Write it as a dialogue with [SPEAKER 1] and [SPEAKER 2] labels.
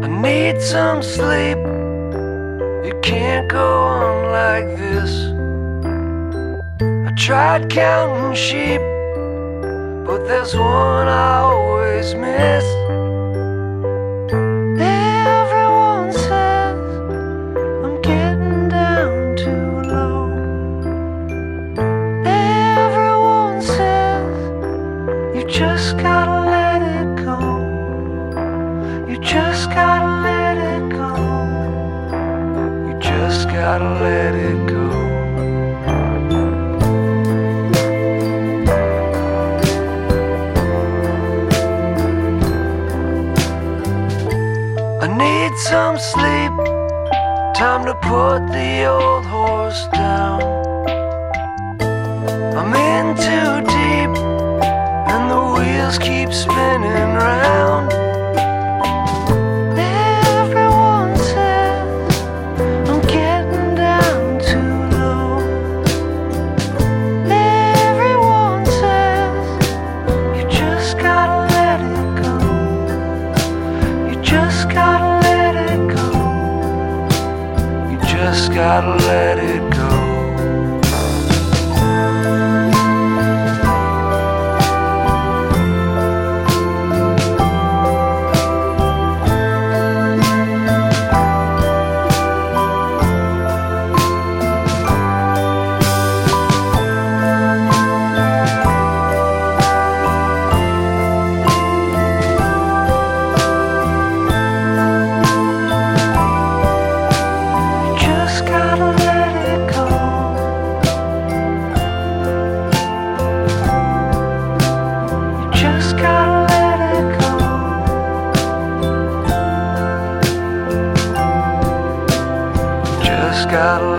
[SPEAKER 1] need some sleep. You can't go on like this. I tried counting sheep, but there's one I always miss. Everyone says I'm getting down too low. Everyone says you just gotta let it go. You just gotta let it go. You just gotta let it go. I need some sleep, time to put the old horse down. I'm in too deep, and the wheels keep spinning round. Everyone says I'm getting down too low. Everyone says you just gotta let it go. You just gotta let it go. You just gotta let it go. Gotta